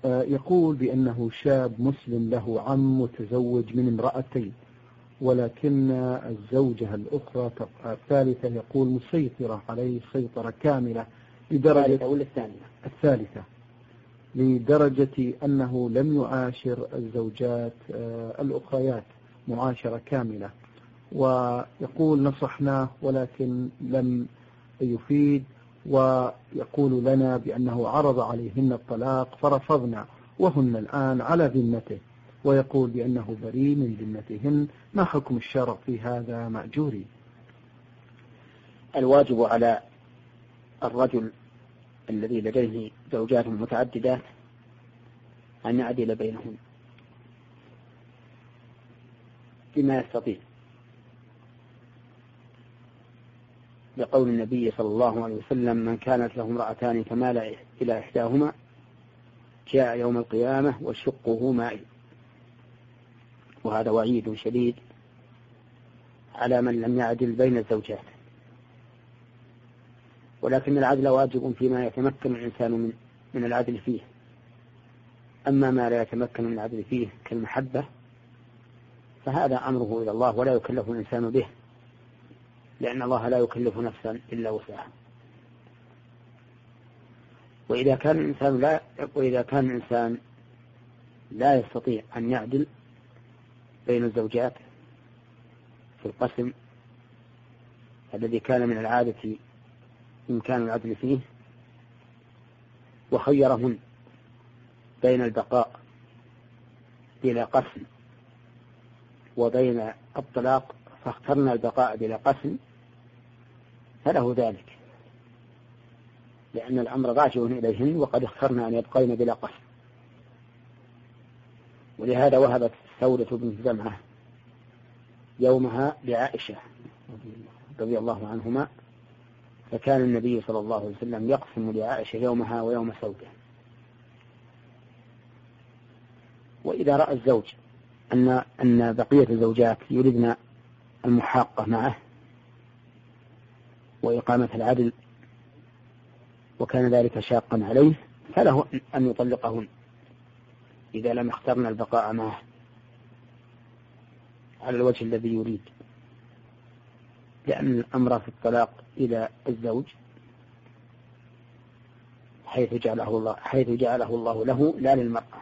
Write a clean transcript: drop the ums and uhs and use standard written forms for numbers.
يقول بأنه شاب مسلم له عم متزوج من امرأتين، ولكن الزوجة الأخرى الثالثة يقول مسيطرة عليه سيطرة كاملة لدرجة الثالثة لدرجة أنه لم يعاشر الزوجات الأخريات معاشرة كاملة. ويقول نصحناه ولكن لم يفيد، ويقول لنا بأنه عرض عليهن الطلاق فرفضنا وهن الآن على ذمته، ويقول بأنه بريء من ذمتهن. ما حكم الشرع في هذا مأجوري؟ الواجب على الرجل الذي لديه زوجات متعددات أن يعدل بينهن بما يستطيع، لقول النبي صلى الله عليه وسلم: من كانت له امرأتان فمال إلى إحداهما جاء يوم القيامة وشقه مائل. وهذا وعيد شديد على من لم يعدل بين الزوجات. ولكن العدل واجب فيما يتمكن الإنسان من العدل فيه، أما ما لا يتمكن من العدل فيه كالمحبة فهذا أمره إلى الله ولا يكلف الإنسان به، لأن الله لا يكلف نفسا إلا وسعها. وإذا كان الإنسان لا يستطيع أن يعدل بين الزوجات في القسم الذي كان من العادة إمكان العدل فيه، وخيرهن بين البقاء بلا قسم وبين الطلاق فاخترنا البقاء بلا قسم، فله ذلك، لأن الأمر راجع إليهن وقد اخترنا أن يبقين بلا قسم. ولهذا وهبت سودة بنت زمعة يومها لعائشة رضي الله عنهما، فكان النبي صلى الله عليه وسلم يقسم لعائشة يومها ويوم سودة. وإذا رأى الزوج أن بقية الزوجات يريدن المحاقة معه وإقامة العدل وكان ذلك شاقا عليه، فله أن يطلقهن إذا لم يخترن البقاء معه على الوجه الذي يريد، لأن الأمر في الطلاق إلى الزوج حيث جعله الله له لا للمرأة.